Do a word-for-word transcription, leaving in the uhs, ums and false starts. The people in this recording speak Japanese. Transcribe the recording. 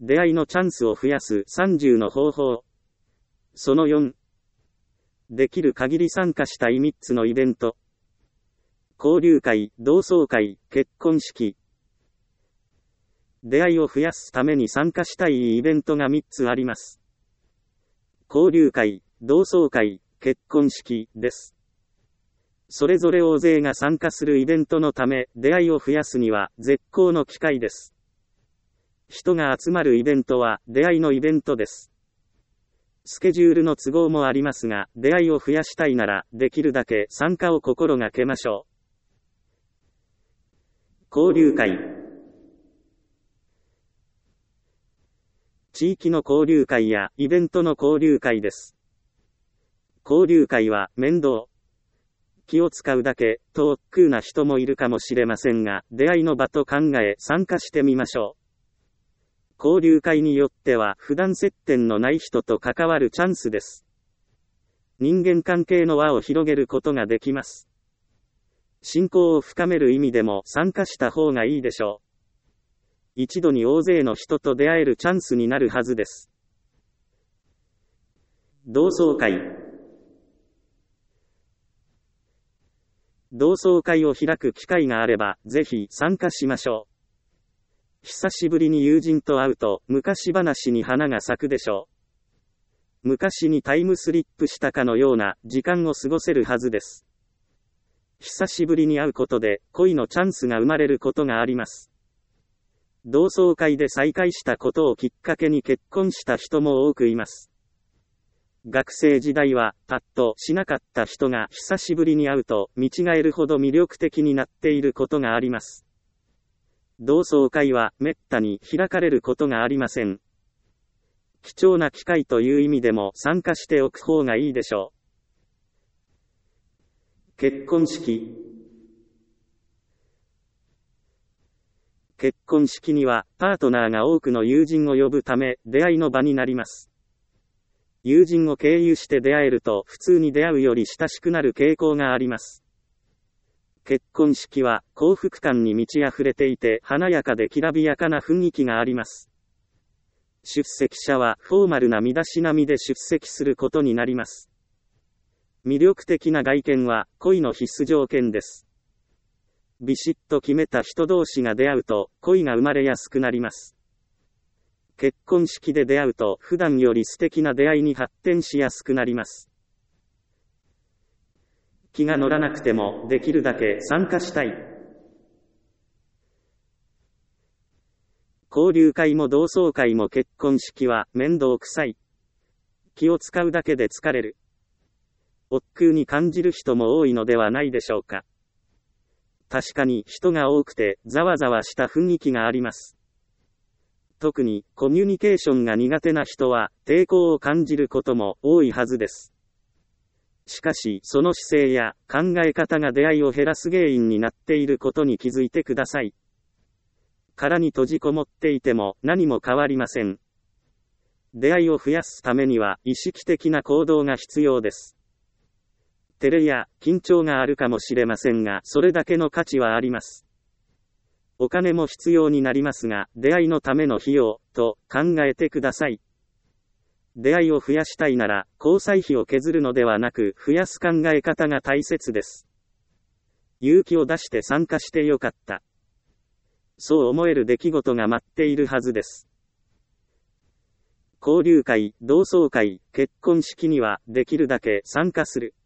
出会いのチャンスを増やすさんじゅうの方法。そのよん。できる限り参加したいみっつのイベント。交流会、同窓会、結婚式。出会いを増やすために参加したいイベントがみっつあります。交流会、同窓会、結婚式です。それぞれ大勢が参加するイベントのため、出会いを増やすには絶好の機会です。人が集まるイベントは出会いのイベントです。スケジュールの都合もありますが、出会いを増やしたいなら、できるだけ参加を心がけましょう。交流会。地域の交流会やイベントの交流会です。交流会は面倒。気を使うだけと億劫な人もいるかもしれませんが、出会いの場と考え参加してみましょう。交流会によっては普段接点のない人と関わるチャンスです。人間関係の輪を広げることができます。信仰を深める意味でも参加した方がいいでしょう。一度に大勢の人と出会えるチャンスになるはずです。同窓会。同窓会を開く機会があれば、ぜひ参加しましょう。久しぶりに友人と会うと、昔話に花が咲くでしょう。昔にタイムスリップしたかのような時間を過ごせるはずです。久しぶりに会うことで、恋のチャンスが生まれることがあります。同窓会で再会したことをきっかけに結婚した人も多くいます。学生時代はパッとしなかった人が久しぶりに会うと見違えるほど魅力的になっていることがあります。同窓会はめったに開かれることがありません。貴重な機会という意味でも参加しておく方がいいでしょう。結婚式。結婚式にはパートナーが多くの友人を呼ぶため出会いの場になります。友人を経由して出会えると普通に出会うより親しくなる傾向があります。結婚式は幸福感に満ち溢れていて華やかできらびやかな雰囲気があります。出席者はフォーマルな身だしなみで出席することになります。魅力的な外見は恋の必須条件です。ビシッと決めた人同士が出会うと恋が生まれやすくなります。結婚式で出会うと普段より素敵な出会いに発展しやすくなります。気が乗らなくてもできるだけ参加したい。交流会も同窓会も結婚式は面倒くさい。気を使うだけで疲れる。億劫に感じる人も多いのではないでしょうか。確かに人が多くてざわざわした雰囲気があります。特にコミュニケーションが苦手な人は抵抗を感じることも多いはずです。しかしその姿勢や考え方が出会いを減らす原因になっていることに気づいてください。殻に閉じこもっていても何も変わりません。出会いを増やすためには意識的な行動が必要です。照れや緊張があるかもしれませんが、それだけの価値はあります。お金も必要になりますが、出会いのための費用と考えてください。出会いを増やしたいなら、交際費を削るのではなく、増やす考え方が大切です。勇気を出して参加してよかった。そう思える出来事が待っているはずです。交流会、同窓会、結婚式にはできるだけ参加する。